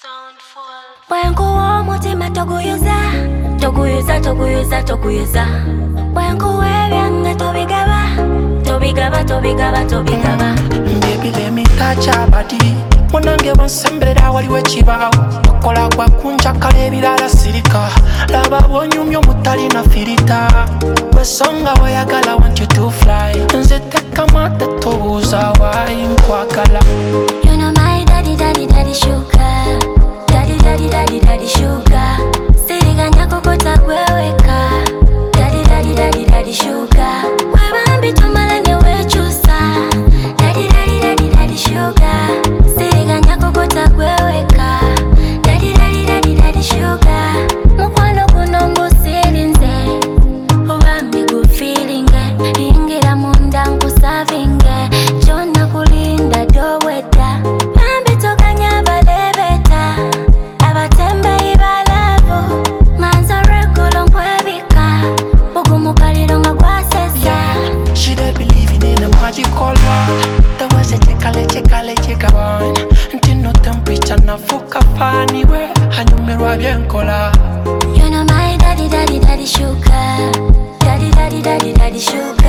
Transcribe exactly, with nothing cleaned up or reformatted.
Bwenkuwa mutima toguyuza Toguyuza, toguyuza, toguyuza Bwenkuwa ebyange tobigaba Tobigaba, tobigaba, tobigaba Baby, let me touch your body Munange wansembera waliwo ekibawo Okola gwa kunjaka ebirala sirika Laba bwonyumya mutalina filita Wesonga wayagala want you to fly Nze tekamata tobuuza why nkwagala. You know my daddy, daddy, daddy sugar Daddy, daddy, daddy, daddy sugar Siriganya kokota gweweka Daddy, daddy, daddy, daddy sugar Webambi tumala newechusa Daddy, daddy, daddy, daddy sugar Siriganya kokota gweweka Daddy, daddy, daddy, daddy sugar Mukwano kuno ngusirinze Obambi gu feeling Ingira munda nkusavinge Jona kulinda doweta Bambi tokanya balebeta Abatembe ibalavu Manza regulo nkwebika Bugumukaliro nga gwasesa. She dey believing in a magical world. The words they chekale chekale chekabon Ntino temperature na fuka fani we Hanyumirwa byenkola. You know my daddy, daddy, daddy sugar Daddy, daddy, daddy, daddy sugar